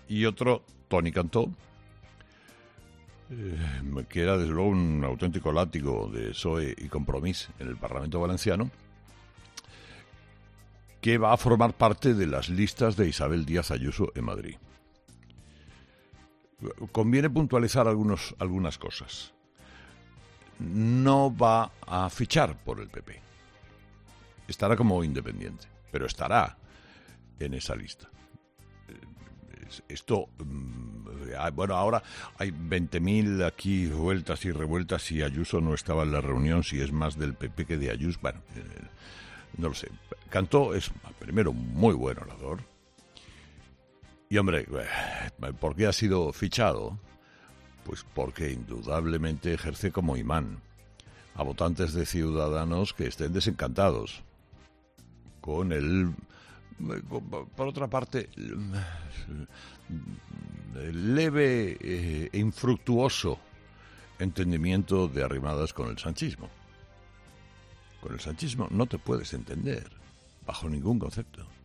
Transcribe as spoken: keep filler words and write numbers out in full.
y otro, Toni Cantó, eh, que era desde luego un auténtico látigo de P S O E y Compromís en el Parlamento Valenciano, que va a formar parte de las listas de Isabel Díaz Ayuso en Madrid. Conviene puntualizar algunos, algunas cosas. No va a fichar por el P P. Estará como independiente, pero estará en esa lista. Esto, bueno, ahora hay veinte mil aquí vueltas y revueltas si Ayuso no estaba en la reunión, si es más del P P que de Ayuso. Bueno, no lo sé. Cantó es, primero, un muy buen orador. Y, hombre, ¿por qué ha sido fichado? Pues porque indudablemente ejerce como imán a votantes de Ciudadanos que estén desencantados con el, por otra parte, leve e infructuoso entendimiento de Arrimadas con el sanchismo. Con el sanchismo no te puedes entender bajo ningún concepto.